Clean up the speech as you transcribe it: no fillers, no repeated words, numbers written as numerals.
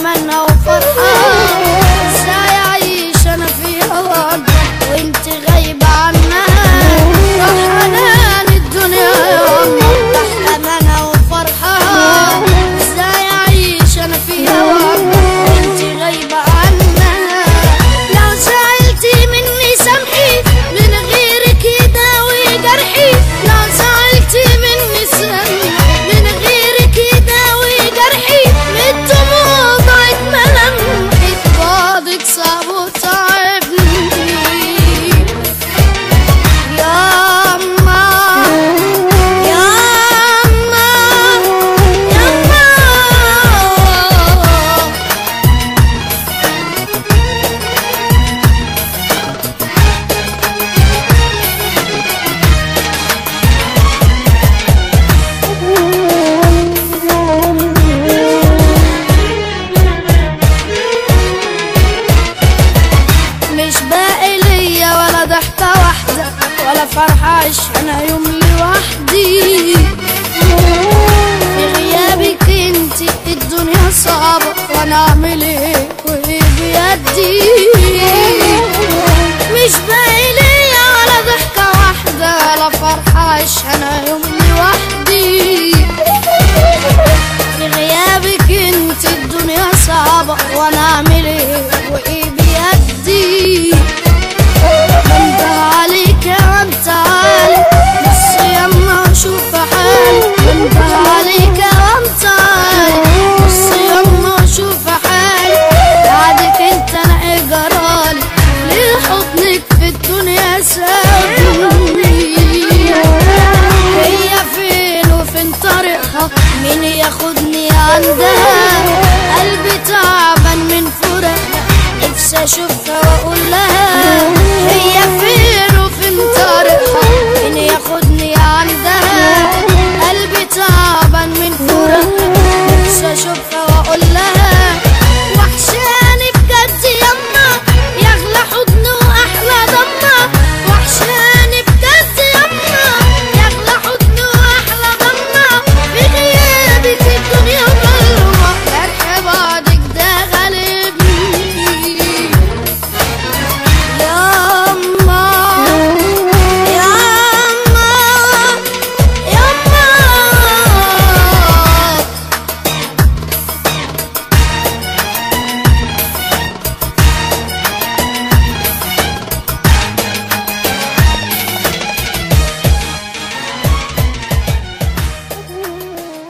امانها وفرحة. ازاي اعيش انا فيها وارضى وانت غايبة عنها؟ روح حنان الدنيا ياما تحت امانها وفرحة. ازاي اعيش انا فيها وارضى وانت غايبة عنها؟ لو زعلتي مني سامحي من غيرك يداوي جرحي. لو زعلتي مني سامحي من غيرك يداوي جرحي. من الدموع ضاعت ملامحي بعدك صعب وتعبني. ياما ياما ياما مش باقي ليا ولا ضحكة واحدة ولا فرحة عيش أنا يوم لوحدي. في غيابك انتي الدنيا صعبة وأنا أعمل ايه وإيه بيدي؟ مش باقي ليا ولا ضحكة واحدة ولا فرحة عيش أنا يوم لوحدي. في غيابك انتي الدنيا صعبة وأنا أعمل ايه وإيه بيدي؟ بنده عليك يا انت عالي بص يما وشوف حالي. بنده عليك يا انت عالي بص يما وشوف حالي. بعدك انت انا ايه جرالي؟ ليه حضنك في الدنيا سابني؟ هي فين وفين طريقها؟ مين ياخدني عندها؟ قلبي تعبان من فراقها نفسي اشوف